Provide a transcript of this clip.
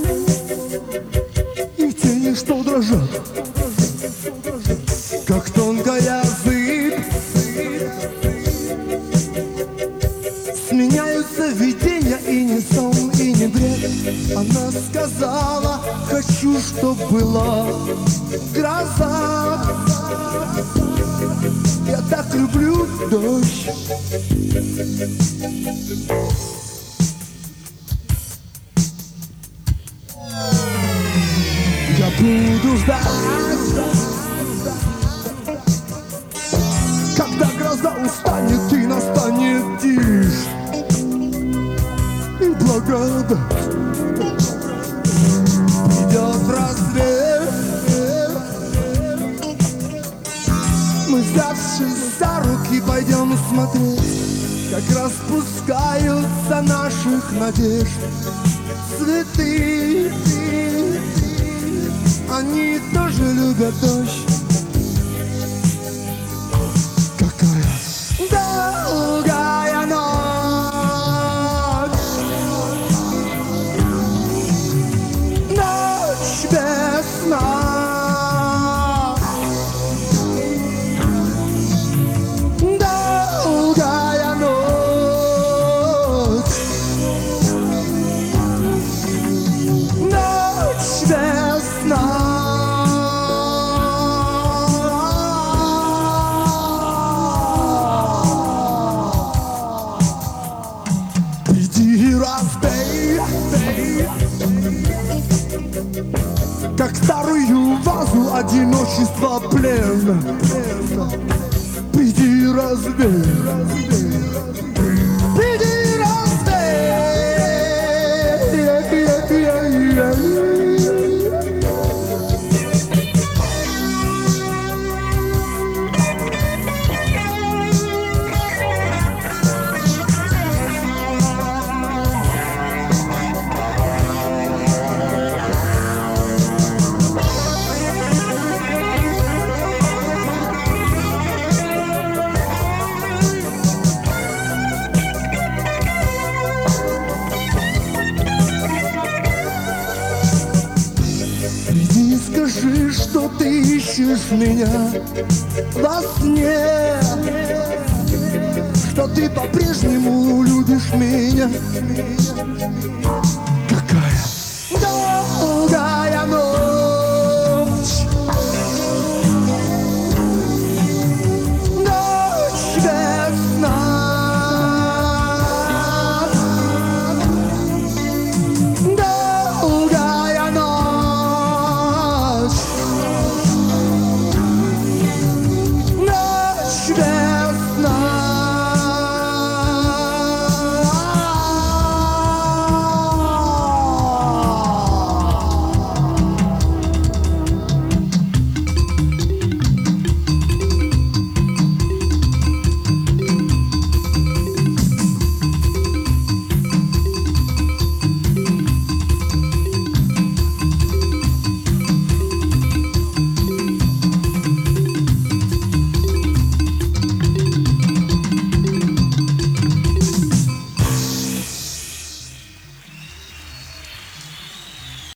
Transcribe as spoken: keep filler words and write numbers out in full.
и тени, что дрожат, как тонкая зыбь. Сменяются видения, и не сон, и не бред. Она сказала: хочу, чтоб была гроза. Я так люблю дождь. Я буду ждать, когда гроза устанет и настанет тишь и благодать. Идет рассвет, мы, взявшись за руки, пойдем смотреть, как распускаются наших надежд цветы. Они тоже любят дождь. Какая долгая ночь, ночь без сна, долгая ночь, ночь без сна. Как старую вазу одиночество плен, приди разбей, приди разбей. Скажи, что ты ищешь меня во сне, что ты по-прежнему любишь меня.